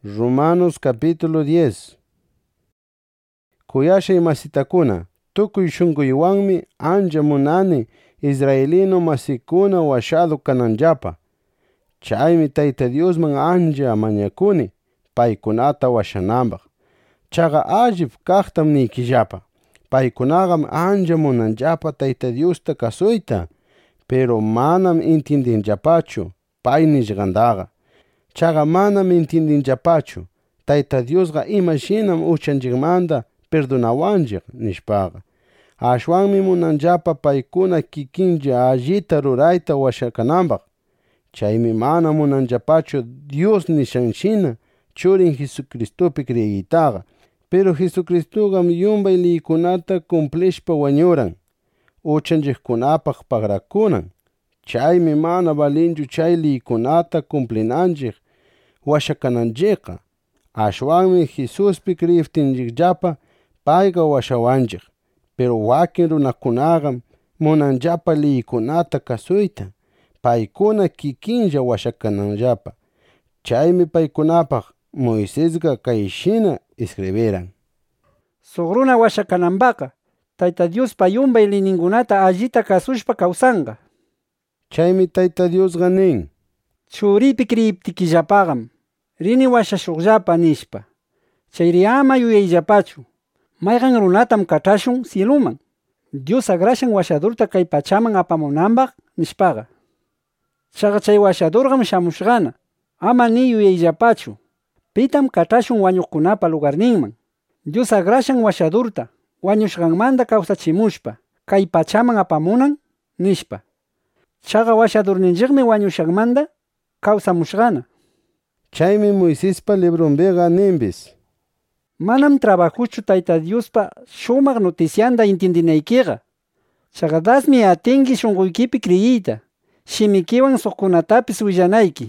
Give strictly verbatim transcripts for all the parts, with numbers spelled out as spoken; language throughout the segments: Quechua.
Romanos capítulo diez. Kuyashay masitakuna, tukuy shunkuywanmi ancha munani Israelino masikuna washadu kananllapa. Chaymi Tayta Diosman ancha mañakuni paykunata washananpaq. Chaqa allip kaqtam niykillapa. Paykunaqam ancha munanllapa Tayta Diosta kasuyta, pero manam intiendinllapachu pay nishqantaqa. Chaqa manam intiendinllapachu Tayta Diosqa imashinam uchanchikmanta perdonawanchik nishpaqa. Ashwanmi munanllapa paykuna kikinlla allita rurayta washakananpaq. Chaymi mana munanllapachu Dios nishanshina churin Jesucristopi creyitaqa. Pero Jesucristugam yumbay liykunata cumplishpa wañuran, uchanchikkunapaq pagrakunan. Chaymi mana balinchu chay liykunata cumplinanchik washakananchikqa. Ashwanmi Jesuspi creyiptinchikllapa payqa washawanchik. Pero wakin runakunaqam munanllapa liykunata kasuyta, paykuna kikinlla washakananllapa. Chaymi paykunapaq Moisesqa kayshina escribiran: Suq runa washakananpaqa Tayta Diospa yumbay liyninkunata allita kasushpa kawsanqa. Chaymi Tayta Diosqa nin: Churipi creyiptikillapaqam rini washashuqllapa nishpa. Chayri ama yuyayllapachu mayqan runatam kach'ashun cieluman, Dios akrashan washadurta kay pachaman apamunanpaq nishpaqa. Chaqa chay washadurqam shamushqana, ama ni yuyayllapachu pitam kach'ashun wañuqkunapa lugarninman. Dios akrashan washadurta wañushqanmanta kawsachimushpa kay pachaman apamunan nishpa. Chaqa washadurninchikmi wañushanmanta kawsamushqana. Chaymi Moisespa librunpiqa ninpis: Manam trabajuchu Tayta Diospa shumaq noticianta intiendinaykiqa. Chaqa dasmi atinki shunquykipi creyiyta, shimikiwan suqkunatapis willanayki.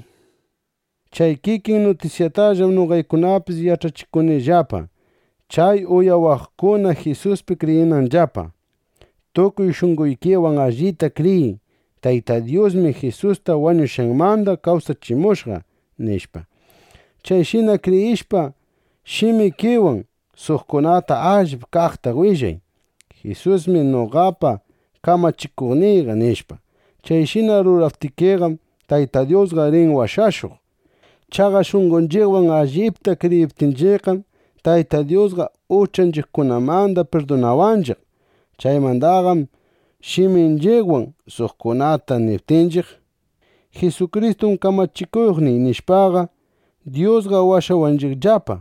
Chay kikin noticiatallam nuqaykunapis yachachikunillapa. Chay uyawaqkuna Jesuspi creyinanllapa. Tukuy shunkuykiwan allita creyi, Tayta Diosmi Jesusta wañushanmanta kawsachimushqa nishpa. Chayshina creyishpa shimikiwan suqkunata allip kaqta willay. Jesusmi nuqapa kamachikuqniyqa nishpa. Chayshina ruraptikiqam Tayta Diosqa rin washashuq. Chaqa shunqunchikwan allipta creyiptinchikqam Tayta Diosqa uchanchikkunamanta perdonawanchik. Chaymantaqam shiminchikwan suqkunata niptinchik Jesucriston kamachikuqniy nishpaqa Diosqa washawanchikllapa.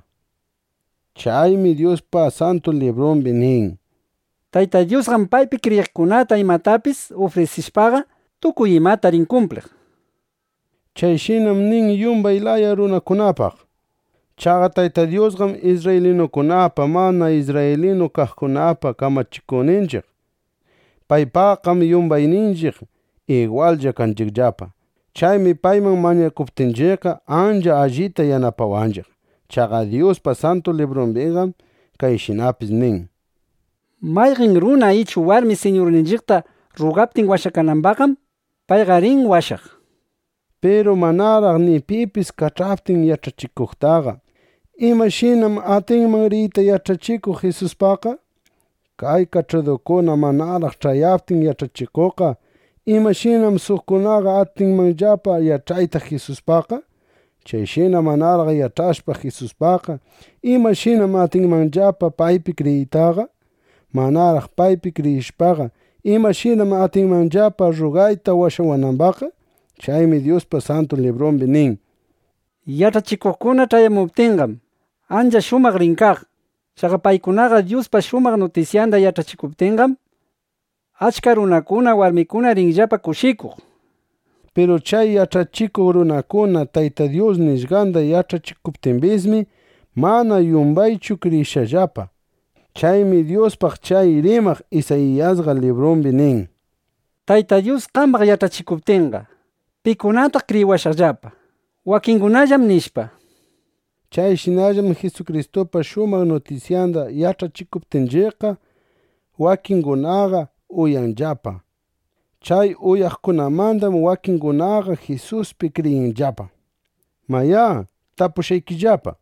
Chaymi Diospa Santo Librunpi nin: Tayta Diosqam paypi kriyiqkunata imatapis ofrecishpaqa tukuy imata rin cumpliq. Chayshinam nin yumbay laya runakunapaq. Chaqa Tayta Diosqam Israelinukunapa mana Israelino kaqkunapa kamachikuqninchik. Paypaqam yumbayninchik iguallla kanchikllapa. Chaymi payman mañakuptinchikqa ancha allita yanapawanchik. Chaqa Diospa Santo Librunpiqam kayshinapis nin: Mayqin runa ichu warmi Señorninchikta rugaptin washakananpaqam payqa rin washaq. Pero manaraq ni pipis kach'aptin yachachikuqtaqa, imashinam atinman riyta yachachikuq Jesuspaqa? Kay kach'adukuna manaraq ch'ayaptin yachachikuqqa, imashinam suqkunaqa atinmanllapa yach'ayta Jesuspaqa? Chayshina manaraq yach'ashpa Jesuspaqa, imashinam atinmanllapa paypi creyitaqa? Manaraq paypi creyishpaqa, imashinam atinmanllapa rugayta washawananpaqa? Chaymi Diospa Santo Librunpi nin: Yachachikuqkuna ch'ayamuptinqam ancha shumaq rin kaq. Chaqa paykunaqa Diospa shumaq noticianta yachachikuptinqam achka runakuna warmikuna rinllapa kushikuq. Pero chay yachachikuq runakuna Tayta Dios nishqanta yachachikuptinpismi mana yumbaychu kriyishallapa. Chaymi Diospaq chay rimaq Isaíasqa librunpi nin: Tayta Dios qamaq yachachikuptinqa pikunataq kriyiwashaqllapa, wakinkunallam nishpa. Chayshinallam Jesucristopa shumaq noticianta yachachikuptinchikqa wakinkunaqa uyanllapa. Chay uyaqkunamantam wakinkunaqa Jesuspi creyinllapa. Maya, tapushaykillapa: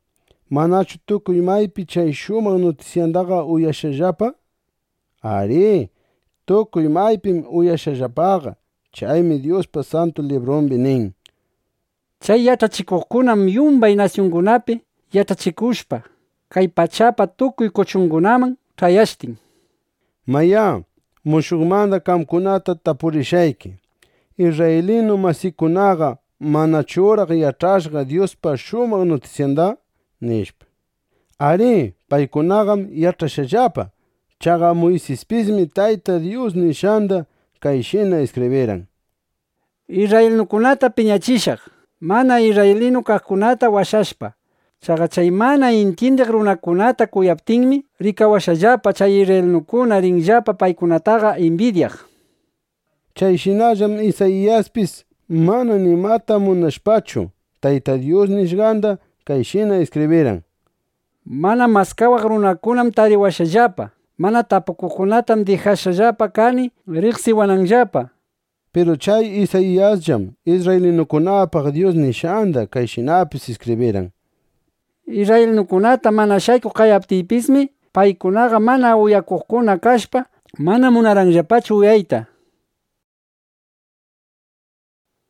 Manachu tukuy maypi chay shumaq noticiandaqa uyashallapa? Ari, tukuy maypim uyashallapaqa. Chaymi Diospa Santo Librombi nin. Chay yachachikuqkunam yumbay nacionkunapi yachachikushpa kay pachapa tukuy kuchunkunaman chayashtin. Maya, mushukmanta kamkunata tapurishayki. Israelino masikunaqa manachuraq yachashqa Diospa shumaq noticianda? Nishpa. Ari, paykunaqam yachashallapa. Chaqa Moisespismi Tayta Dios nishanda kayshina escribiran. Israelnukunata piñachishaq, mana Israelino kaqkunata washashpa. Chaqa chay mana intiendiq runakunata kuyaptinmi rikawashallapa chay Israelnukuna rinllapa paykunataqa envidiaq. Chayshinallam Isaiaspis mana nimata munashpachu Tayta Dios nishganda kayshina escribiran. Mana maskawaq runakunam tariwashallapa. Mana tapukuqkunatam dijashallapa kani riqsiwananllapa. Pero chay Isaiasllam Israelinukunapaq Dios nishanda kayshinapis escribiran. Israelnukunata mana shayku qayaptiypismi paykunaqa mana uyakuqkuna kashpa mana munaranllapachu uyayta.